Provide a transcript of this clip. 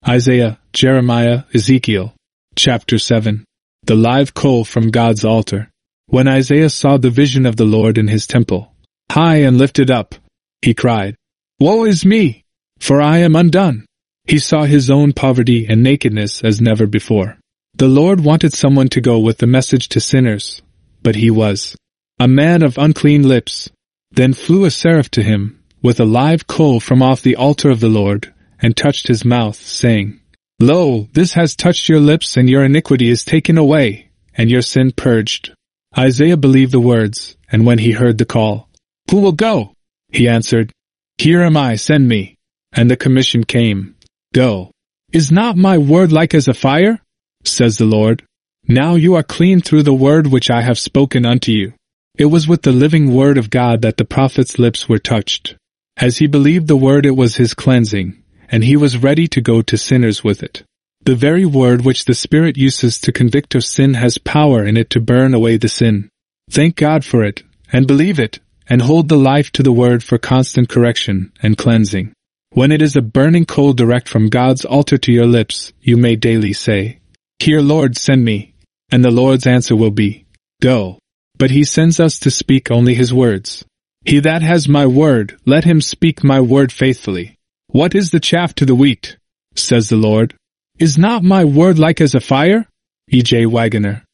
Isaiah, Jeremiah, Ezekiel. Chapter 7. The live coal from God's altar. When Isaiah saw the vision of the Lord in his temple, high and lifted up, he cried, "Woe is me! For I am undone." He saw his own poverty and nakedness as never before. The Lord wanted someone to go with the message to sinners, but he was a man of unclean lips. Then flew a seraph to him, with a live coal from off the altar of the Lord, and touched his mouth, saying, "Lo, this has touched your lips, and your iniquity is taken away, and your sin purged." Isaiah believed the words, and when he heard the call, "Who will go?" he answered, "Here am I, send me." And the commission came, "Go. Is not my word like as a fire? Says the Lord. Now you are clean through the word which I have spoken unto you." It was with the living word of God that the prophet's lips were touched. As he believed the word, it was his cleansing, and he was ready to go to sinners with it. The very word which the Spirit uses to convict of sin has power in it to burn away the sin. Thank God for it, and believe it, and hold the life to the word for constant correction and cleansing. When it is a burning coal direct from God's altar to your lips, you may daily say, "Here, Lord, send me," and the Lord's answer will be, "Go." But he sends us to speak only his words. He that has my word, let him speak my word faithfully. What is the chaff to the wheat? Says the Lord. Is not my word like as a fire? E.J. Wagoner.